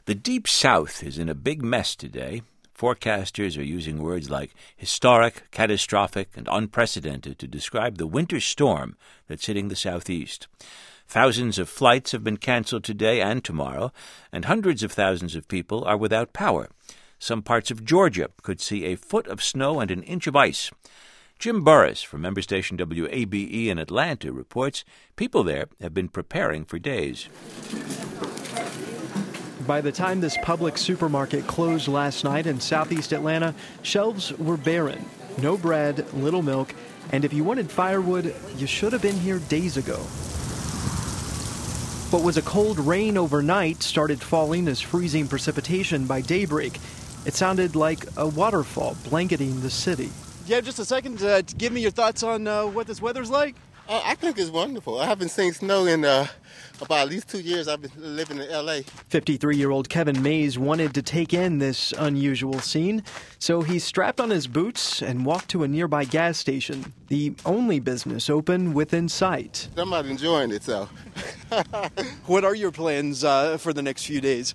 The Deep South is in a big mess today. Forecasters are using words like historic, catastrophic, and unprecedented to describe the winter storm that's hitting the southeast. Thousands of flights have been canceled today and tomorrow, and hundreds of thousands of people are without power. Some parts of Georgia could see a foot of snow and an inch of ice. Jim Burris from member station WABE in Atlanta reports people there have been preparing for days. By the time this public supermarket closed last night in southeast Atlanta, shelves were barren. No bread, little milk, and if you wanted firewood, you should have been here days ago. What was a cold rain overnight started falling as freezing precipitation by daybreak. It sounded like a waterfall blanketing the city. Do you have just a second to give me your thoughts on what this weather's like? I think it's wonderful. I haven't seen snow in about at least 2 years. I've been living in L.A. 53-year-old Kevin Mays wanted to take in this unusual scene, so he strapped on his boots and walked to a nearby gas station, the only business open within sight. I'm not enjoying it, so. What are your plans for the next few days?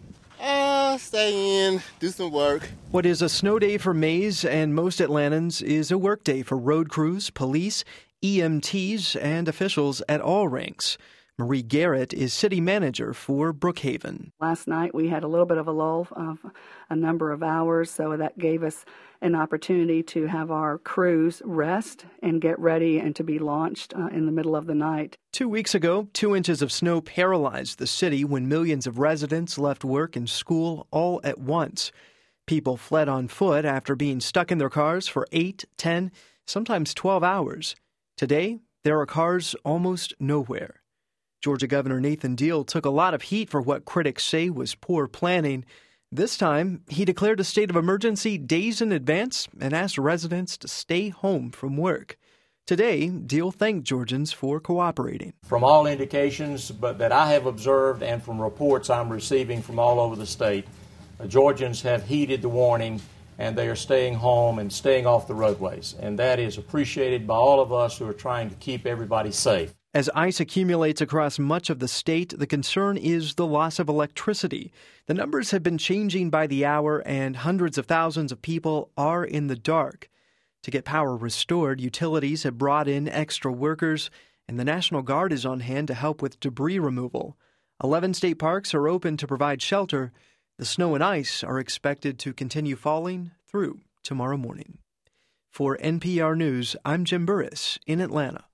Stay in, do some work. What is a snow day for Mays and most Atlantans is a work day for road crews, police, EMTs, and officials at all ranks. Marie Garrett is city manager for Brookhaven. Last night we had a little bit of a lull of a number of hours, so that gave us an opportunity to have our crews rest and get ready and to be launched in the middle of the night. 2 weeks ago, 2 inches of snow paralyzed the city when millions of residents left work and school all at once. People fled on foot after being stuck in their cars for 8, 10, sometimes 12 hours. Today, there are cars almost nowhere. Georgia Governor Nathan Deal took a lot of heat for what critics say was poor planning. This time, he declared a state of emergency days in advance and asked residents to stay home from work. Today, Deal thanked Georgians for cooperating. From all indications but that I have observed and from reports I'm receiving from all over the state, Georgians have heeded the warning and they are staying home and staying off the roadways. And that is appreciated by all of us who are trying to keep everybody safe. As ice accumulates across much of the state, the concern is the loss of electricity. The numbers have been changing by the hour, and hundreds of thousands of people are in the dark. To get power restored, utilities have brought in extra workers, and the National Guard is on hand to help with debris removal. 11 state parks are open to provide shelter. The snow and ice are expected to continue falling through tomorrow morning. For NPR News, I'm Jim Burris in Atlanta.